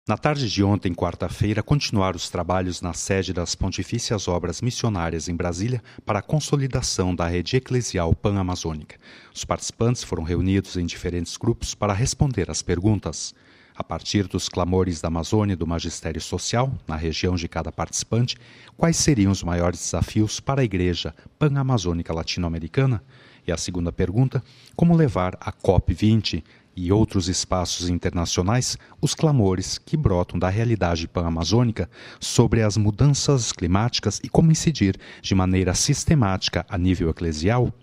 Na tarde de ontem, quarta-feira, continuaram os trabalhos na sede das Pontifícias Obras Missionárias em Brasília para a consolidação da rede eclesial pan-amazônica. Os participantes foram reunidos em diferentes grupos para responder às perguntas. A partir dos clamores da Amazônia e do magistério social, na região de cada participante, quais seriam os maiores desafios para a Igreja Pan-Amazônica Latino-Americana? E a segunda pergunta, como levar a COP20 e outros espaços internacionais os clamores que brotam da realidade pan-amazônica sobre as mudanças climáticas e como incidir de maneira sistemática a nível eclesial?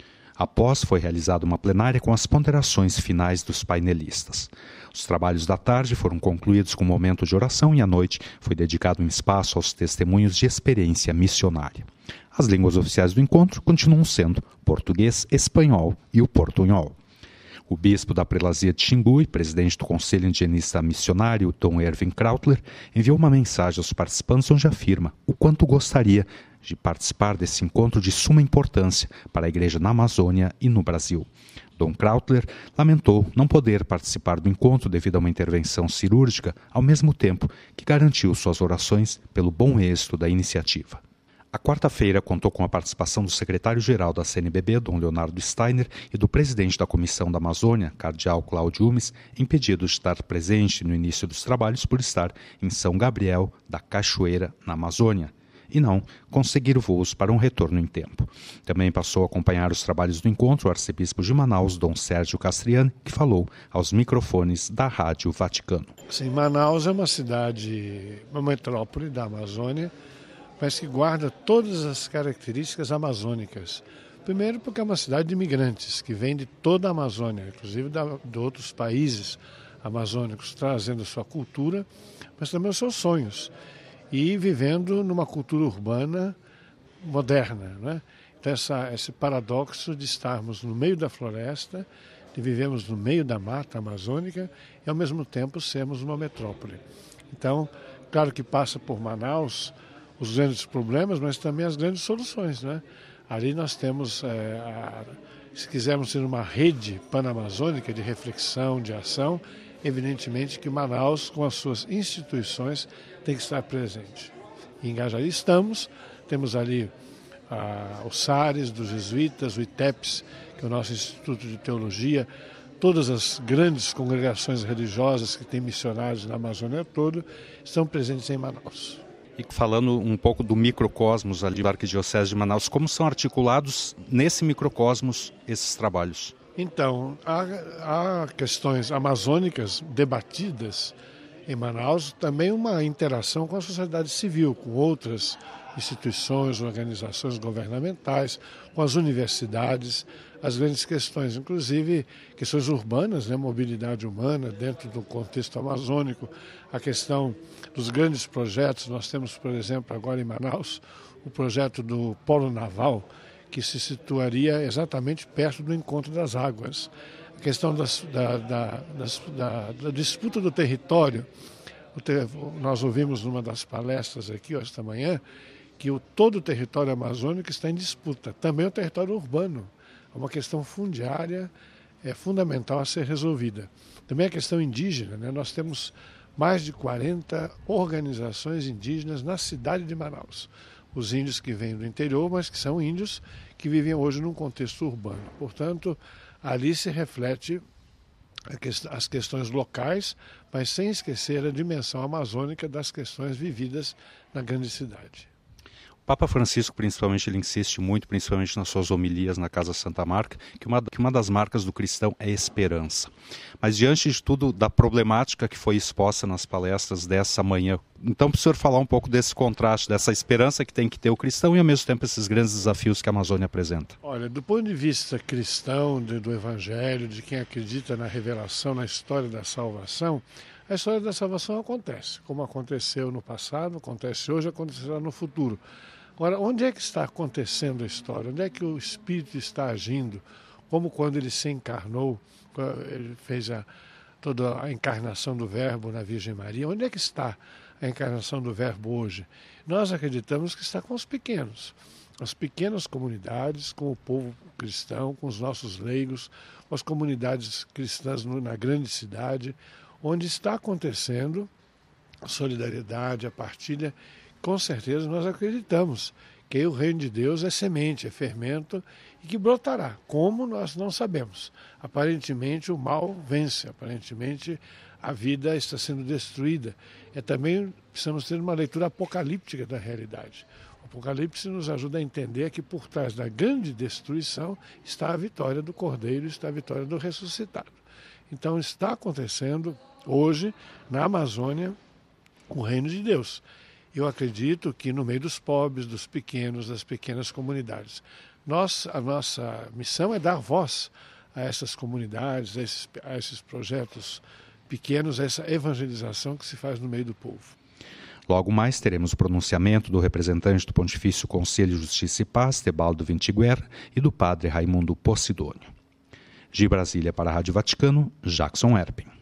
Após, foi realizada uma plenária com as ponderações finais dos painelistas. Os trabalhos da tarde foram concluídos com um momento de oração e à noite foi dedicado um espaço aos testemunhos de experiência missionária. As línguas oficiais do encontro continuam sendo português, espanhol e o portunhol. O bispo da prelazia de Xingu e presidente do Conselho Indigenista Missionário, Dom Erwin Krautler, enviou uma mensagem aos participantes onde afirma o quanto gostaria de participar desse encontro de suma importância para a Igreja na Amazônia e no Brasil. Dom Krautler lamentou não poder participar do encontro devido a uma intervenção cirúrgica, ao mesmo tempo que garantiu suas orações pelo bom êxito da iniciativa. A quarta-feira contou com a participação do secretário-geral da CNBB, Dom Leonardo Steiner, e do presidente da Comissão da Amazônia, Cardeal Cláudio Umes, impedido de estar presente no início dos trabalhos por estar em São Gabriel da Cachoeira, na Amazônia, e não conseguir voos para um retorno em tempo. Também passou a acompanhar os trabalhos do encontro o arcebispo de Manaus, Dom Sérgio Castriani, que falou aos microfones da Rádio Vaticano. Sim, Manaus é uma cidade, uma metrópole da Amazônia, mas que guarda todas as características amazônicas. Primeiro porque é uma cidade de imigrantes, que vem de toda a Amazônia, inclusive de outros países amazônicos, trazendo sua cultura, mas também os seus sonhos, e vivendo numa cultura urbana moderna, né? Então esse paradoxo de estarmos no meio da floresta, de vivermos no meio da mata amazônica e ao mesmo tempo sermos uma metrópole. Então, claro que passa por Manaus os grandes problemas, mas também as grandes soluções, né? Ali nós temos, se quisermos ter uma rede panamazônica de reflexão, de ação, evidentemente que Manaus, com as suas instituições, tem que estar presente. E em Gajari estamos, temos ali os SARES dos jesuítas, o ITEPS, que é o nosso Instituto de Teologia, todas as grandes congregações religiosas que têm missionários na Amazônia toda, estão presentes em Manaus. E falando um pouco do microcosmos ali da Arquidiocese de Manaus, como são articulados nesse microcosmos esses trabalhos? Então, há questões amazônicas debatidas em Manaus, também uma interação com a sociedade civil, com outras instituições, organizações governamentais, com as universidades, as grandes questões, inclusive questões urbanas, né, mobilidade humana dentro do contexto amazônico, a questão dos grandes projetos. Nós temos, por exemplo, agora em Manaus, o projeto do Polo Naval, que se situaria exatamente perto do encontro das águas. A questão da disputa do território. Nós ouvimos numa das palestras aqui esta manhã que todo o território amazônico está em disputa, também o território urbano. É uma questão fundiária, fundamental a ser resolvida. Também a questão indígena, né? Nós temos mais de 40 organizações indígenas na cidade de Manaus. Os índios que vêm do interior, mas que são índios que vivem hoje num contexto urbano. Portanto, ali se reflete as questões locais, mas sem esquecer a dimensão amazônica das questões vividas na grande cidade. O Papa Francisco, principalmente, ele insiste muito, principalmente nas suas homilias na Casa Santa Marca, que uma das marcas do cristão é a esperança. Mas diante de tudo, da problemática que foi exposta nas palestras dessa manhã, então, para o senhor falar um pouco desse contraste, dessa esperança que tem que ter o cristão e, ao mesmo tempo, esses grandes desafios que a Amazônia apresenta. Olha, do ponto de vista cristão, do Evangelho, de quem acredita na revelação, na história da salvação, a história da salvação acontece, como aconteceu no passado, acontece hoje, acontecerá no futuro. Agora, onde é que está acontecendo a história? Onde é que o Espírito está agindo? Como quando ele se encarnou, ele fez toda a encarnação do Verbo na Virgem Maria. Onde é que está a encarnação do Verbo hoje? Nós acreditamos que está com os pequenos. As pequenas comunidades, com o povo cristão, com os nossos leigos, com as comunidades cristãs na grande cidade, onde está acontecendo a solidariedade, a partilha. Com certeza nós acreditamos que o reino de Deus é semente, é fermento e que brotará. Como nós não sabemos. Aparentemente o mal vence, aparentemente a vida está sendo destruída. Também precisamos ter uma leitura apocalíptica da realidade. O Apocalipse nos ajuda a entender que por trás da grande destruição está a vitória do Cordeiro, está a vitória do ressuscitado. Então está acontecendo hoje na Amazônia o reino de Deus. Eu acredito que no meio dos pobres, dos pequenos, das pequenas comunidades. A nossa missão é dar voz a essas comunidades, a esses projetos pequenos, a essa evangelização que se faz no meio do povo. Logo mais teremos o pronunciamento do representante do Pontifício Conselho de Justiça e Paz, Tebaldo Vintiguer, e do padre Raimundo Possidônio. De Brasília para a Rádio Vaticano, Jackson Erpin.